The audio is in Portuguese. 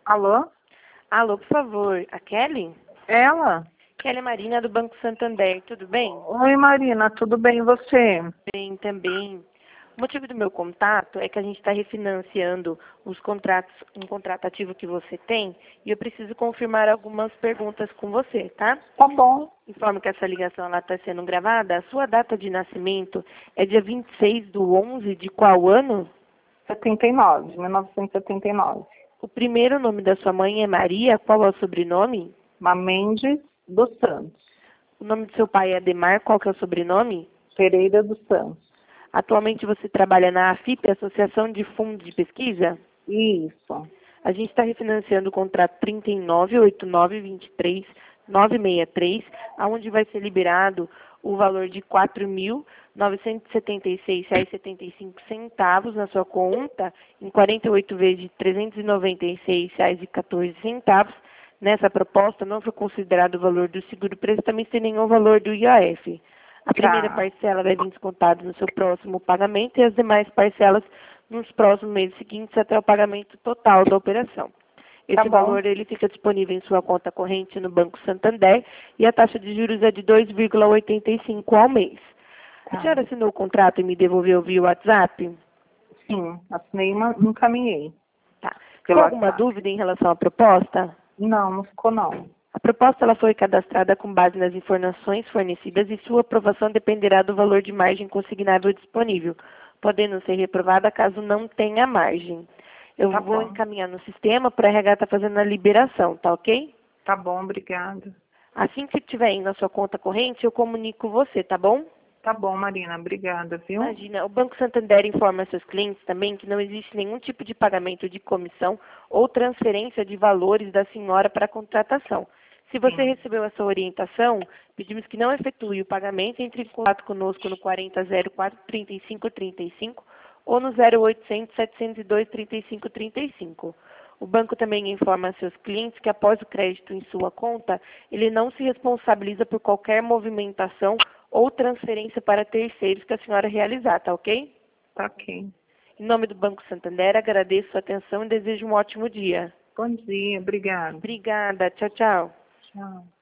Alô? Alô, por favor, a Kelly? Ela? Kelly Marina, do Banco Santander, tudo bem? Oi, Marina, tudo bem e você? Bem, também. O motivo do meu contato é que a gente está refinanciando um contrato ativo que você tem e eu preciso confirmar algumas perguntas com você, tá? Tá bom. Informo que essa ligação está sendo gravada. A sua data de nascimento é dia 26/11 de qual ano? 79, 1979. O primeiro nome da sua mãe é Maria, qual é o sobrenome? Mendes dos Santos. O nome do seu pai é Ademar, qual que é o sobrenome? Pereira dos Santos. Atualmente você trabalha na AFIP, Associação de Fundos de Pesquisa? Isso. A gente está refinanciando o contrato 398923-963, onde vai ser liberado o valor de R$ 4.976,75 na sua conta, em 48 vezes de R$ 396,14. Nessa proposta, não foi considerado o valor do seguro-preço, também sem nenhum valor do IOF. A primeira Tá. parcela vai vir descontada no seu próximo pagamento e as demais parcelas nos próximos meses seguintes até o pagamento total da operação. Tá Esse bom. valor ele fica disponível em sua conta corrente no Banco Santander e a taxa de juros é de 2,85 ao mês. A Tá. senhora assinou o contrato e me devolveu via WhatsApp? Sim, assinei e encaminhei. Tá. Pelo Ficou alguma WhatsApp. dúvida em relação à proposta? Não ficou não. A proposta ela foi cadastrada com base nas informações fornecidas e sua aprovação dependerá do valor de margem consignável disponível, podendo ser reprovada caso não tenha margem. Eu Tá vou bom. encaminhar no sistema para a RH estar fazendo a liberação, tá ok? Tá bom, obrigada. Assim que tiver aí na sua conta corrente, eu comunico você, tá bom? Tá bom, Marina, obrigada, viu? Imagina, o Banco Santander informa seus clientes também que não existe nenhum tipo de pagamento de comissão ou transferência de valores da senhora para a contratação. Se você Sim. recebeu essa orientação, pedimos que não efetue o pagamento, entre em contato conosco no 4004-3535 ou no 0800 702 3535. O banco também informa a seus clientes que após o crédito em sua conta, ele não se responsabiliza por qualquer movimentação ou transferência para terceiros que a senhora realizar, tá ok? Tá ok. Em nome do Banco Santander, agradeço sua atenção e desejo um ótimo dia. Bom dia, obrigada. Obrigada. Tchau, tchau. Tchau.